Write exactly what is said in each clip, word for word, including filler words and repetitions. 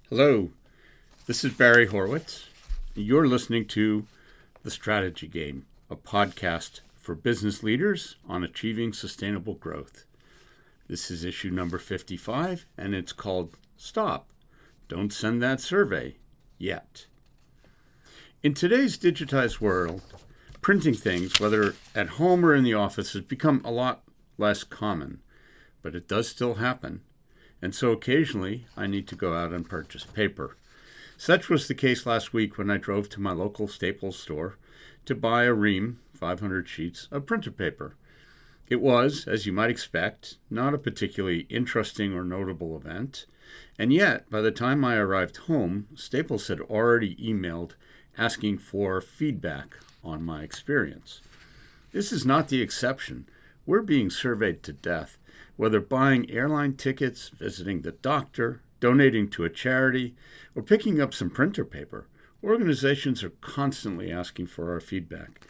Hello, this is Barry Horowitz. You're listening to The Strategy Game, a podcast for business leaders on achieving sustainable growth. This is issue number fifty-five, and it's called Stop, Don't Send That Survey Yet. In today's digitized world, printing things, whether at home or in the office, has become a lot less common, but it does still happen. And so occasionally I need to go out and purchase paper. Such was the case last week when I drove to my local Staples store to buy a ream, five hundred sheets, of printer paper. It was, as you might expect, not a particularly interesting or notable event, and yet by the time I arrived home, Staples had already emailed asking for feedback on my experience. This is not the exception. We're being surveyed to death. Whether buying airline tickets, visiting the doctor, donating to a charity, or picking up some printer paper, organizations are constantly asking for our feedback.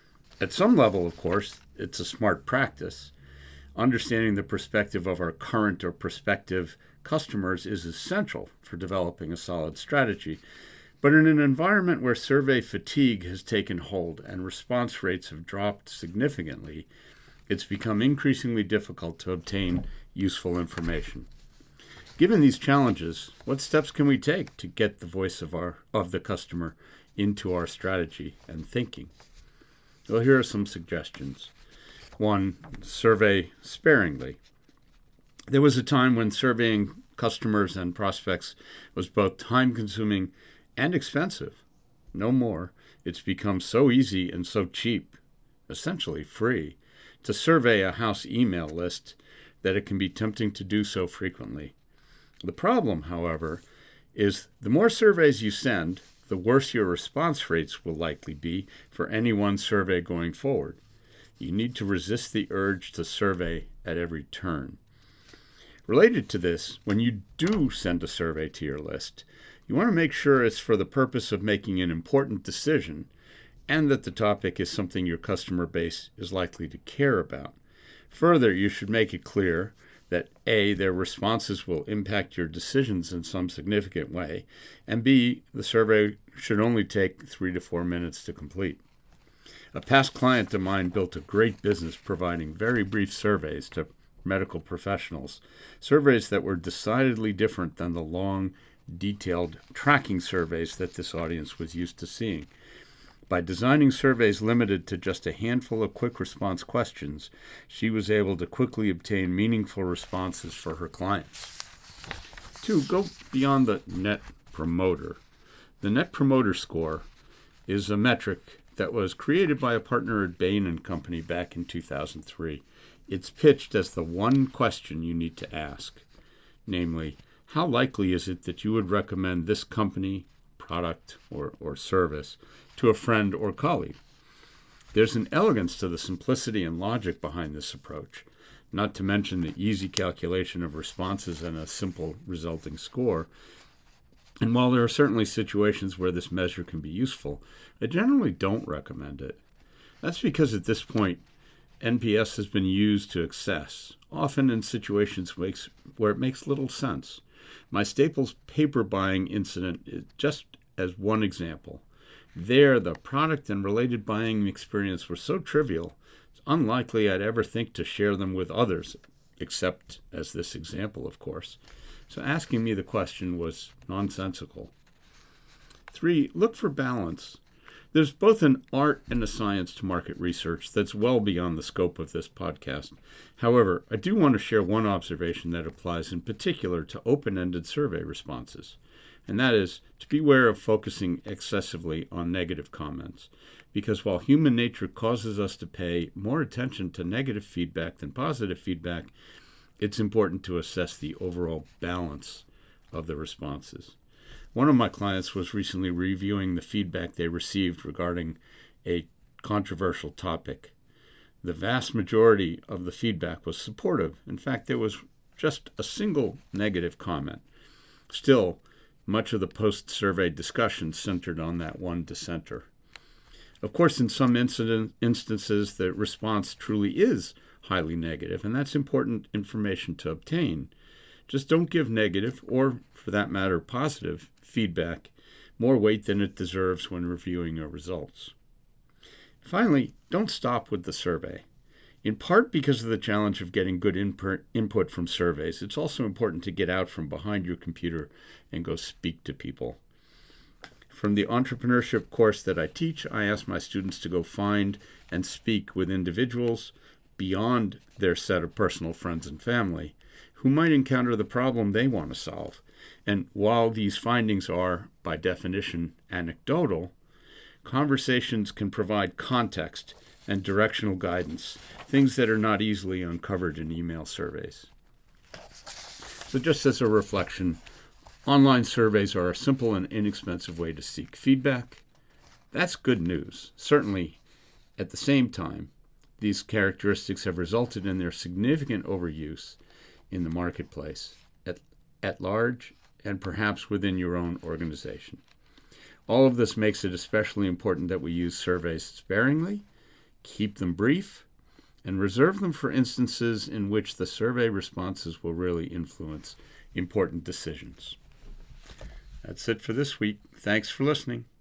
At some level, of course, it's a smart practice. Understanding the perspective of our current or prospective customers is essential for developing a solid strategy. But in an environment where survey fatigue has taken hold and response rates have dropped significantly, it's become increasingly difficult to obtain useful information. Given these challenges, what steps can we take to get the voice of our of the customer into our strategy and thinking? Well, here are some suggestions. One, survey sparingly. There was a time when surveying customers and prospects was both time-consuming and expensive. No more. It's become so easy and so cheap, essentially free, to survey a house email list that it can be tempting to do so frequently. The problem, however, is the more surveys you send, the worse your response rates will likely be for any one survey going forward. You need to resist the urge to survey at every turn. Related to this, when you do send a survey to your list, you want to make sure it's for the purpose of making an important decision and that the topic is something your customer base is likely to care about. Further, you should make it clear that A, their responses will impact your decisions in some significant way, and B, the survey should only take three to four minutes to complete. A past client of mine built a great business providing very brief surveys to medical professionals, surveys that were decidedly different than the long, detailed tracking surveys that this audience was used to seeing. By designing surveys limited to just a handful of quick response questions, she was able to quickly obtain meaningful responses for her clients. Two, go beyond the Net Promoter. The Net Promoter Score is a metric that was created by a partner at Bain and Company back in two thousand three. It's pitched as the one question you need to ask, namely, how likely is it that you would recommend this company, product, or, or service to a friend or colleague? There's an elegance to the simplicity and logic behind this approach, not to mention the easy calculation of responses and a simple resulting score. And while there are certainly situations where this measure can be useful, I generally don't recommend it. That's because at this point, N P S has been used to excess, often in situations where it makes little sense. My Staples paper buying incident is just as one example. There, the product and related buying experience were so trivial, it's unlikely I'd ever think to share them with others, except as this example, of course. So asking me the question was nonsensical. Three, look for balance. There's both an art and a science to market research that's well beyond the scope of this podcast. However, I do want to share one observation that applies in particular to open-ended survey responses, and that is to beware of focusing excessively on negative comments, because while human nature causes us to pay more attention to negative feedback than positive feedback, it's important to assess the overall balance of the responses. One of my clients was recently reviewing the feedback they received regarding a controversial topic. The vast majority of the feedback was supportive. In fact, there was just a single negative comment. Still, much of the post-survey discussion centered on that one dissenter. Of course, in some incident, instances, the response truly is highly negative, and that's important information to obtain. Just don't give negative, or for that matter, positive feedback more weight than it deserves when reviewing your results. Finally, don't stop with the survey. In part because of the challenge of getting good input from surveys, it's also important to get out from behind your computer and go speak to people. From the entrepreneurship course that I teach, I ask my students to go find and speak with individuals beyond their set of personal friends and family who might encounter the problem they want to solve. And while these findings are, by definition, anecdotal, conversations can provide context and directional guidance, things that are not easily uncovered in email surveys. So just as a reflection, online surveys are a simple and inexpensive way to seek feedback. That's good news. Certainly, at the same time, these characteristics have resulted in their significant overuse in the marketplace at, at large and perhaps within your own organization. All of this makes it especially important that we use surveys sparingly, keep them brief, and reserve them for instances in which the survey responses will really influence important decisions. That's it for this week. Thanks for listening.